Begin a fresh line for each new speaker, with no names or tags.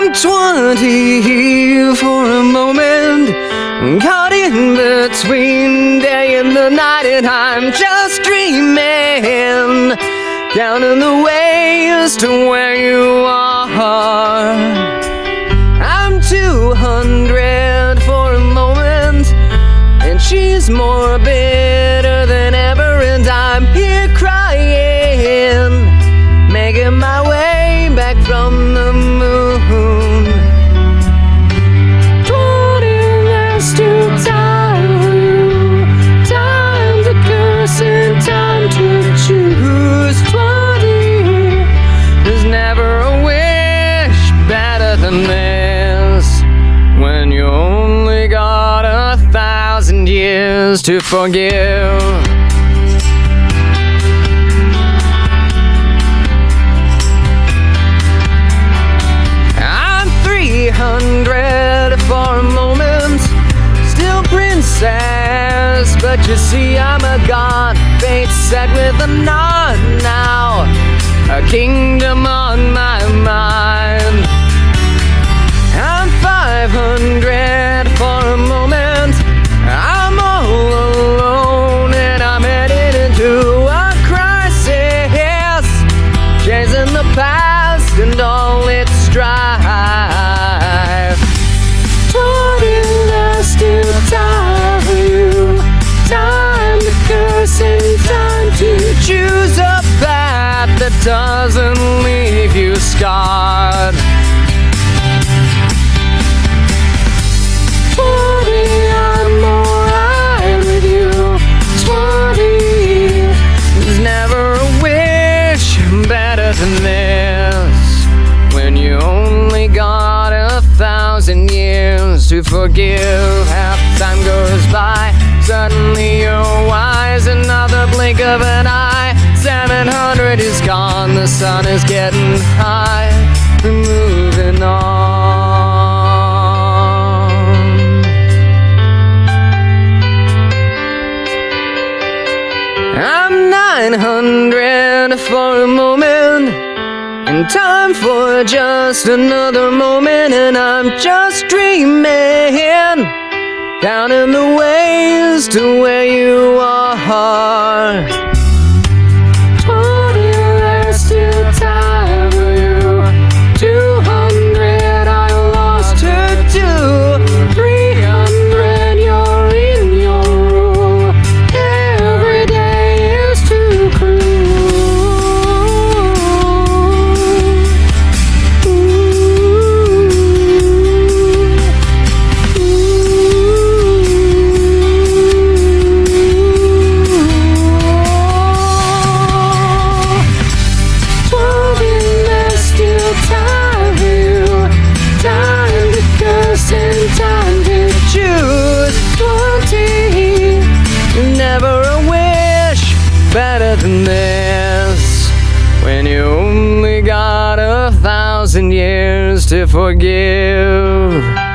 I'm 20 for a moment, caught in between day and the night, and I'm just dreaming, counting the ways to where you are. I'm 200 for a moment, and she's more bitter than ever, and I'm here crying, making my way back from the moon.
20 less to time for you, time to curse and time to choose. 20,
There's never a wish better than this, when you only got 1,000 years to forgive. I'm 300 for a moment, still princess, but you see I'm a god, fate set with a nod now, a kingdom on my mind. I'm 500 for a moment, I'm all alone, and I'm headed into a crisis, chasing the past and all its strife.
20 less to time for you, time to curse and time to
Choose a path that doesn't leave you scarred.
20, I'm alright with you. 20,
There's never a wish better than this, when you only got 1,000 years to forgive. Half time goes by, suddenly you're wise, another blink of an eye, 700 is gone, the sun is getting high, we're moving on. I'm 900 for a moment, and time for just another moment, and I'm just dreaming, counting the ways to where you are.
20 less to time for you. 200, I lost her too. 300, you're in your rule. Every day is too
Never a wish better than this, when you only got 1,000 years to forgive.